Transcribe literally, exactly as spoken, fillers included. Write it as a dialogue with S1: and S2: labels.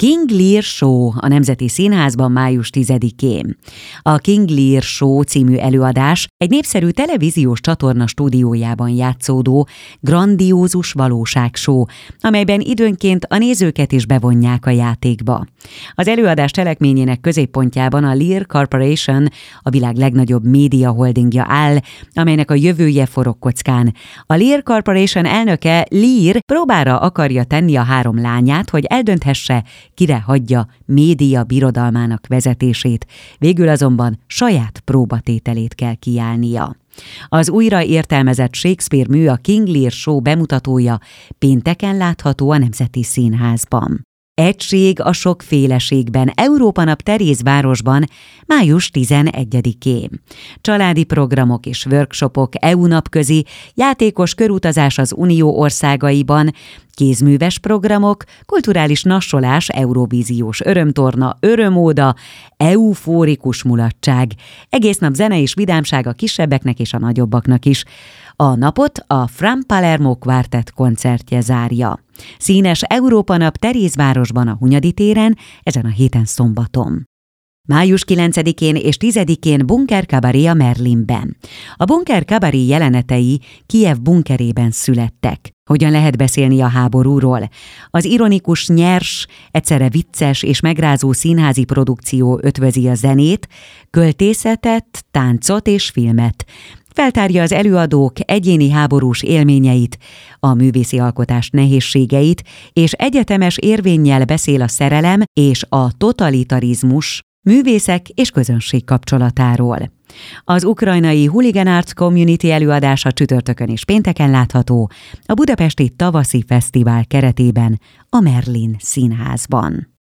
S1: King Lear Show a Nemzeti Színházban május tizedikén. A King Lear Show című előadás egy népszerű televíziós csatorna stúdiójában játszódó grandiózus valóságshow, amelyben időnként a nézőket is bevonják a játékba. Az előadás cselekményének középpontjában a Lear Corporation, a világ legnagyobb média holdingja áll, amelynek a jövője forog kockán. A Lear Corporation elnöke, Lear, próbára akarja tenni a három lányát, hogy eldönthesse, kire hagyja média birodalmának vezetését, végül azonban saját próbatételét kell kiállnia. Az újra értelmezett Shakespeare mű, a King Lear Show bemutatója pénteken látható a Nemzeti Színházban. Egység a sokféleségben, Európa Nap Terézvárosban május tizenegyedikén. Családi programok és workshopok, é u napközi, játékos körutazás az Unió országaiban, kézműves programok, kulturális nassolás, eurovíziós örömtorna, örömóda, eufórikus mulatság. Egész nap zene és vidámság a kisebbeknek és a nagyobbaknak is. A napot a From Palermo Quartet koncertje zárja. Színes Európa Nap Terézvárosban a Hunyadi téren, ezen a héten szombaton. május kilencedikén és tizedikén Bunker Kabaré a Merlinben. A Bunker Kabaré jelenetei Kijev bunkerében születtek. Hogyan lehet beszélni a háborúról? Az ironikus, nyers, egyszerre vicces és megrázó színházi produkció ötvözi a zenét, költészetet, táncot és filmet. Feltárja az előadók egyéni háborús élményeit, a művészi alkotás nehézségeit, és egyetemes érvénnyel beszél a szerelem és a totalitarizmus, művészek és közönség kapcsolatáról. Az ukrajnai Hooligan Arts Community előadása csütörtökön és pénteken látható a budapesti tavaszi fesztivál keretében a Merlin Színházban.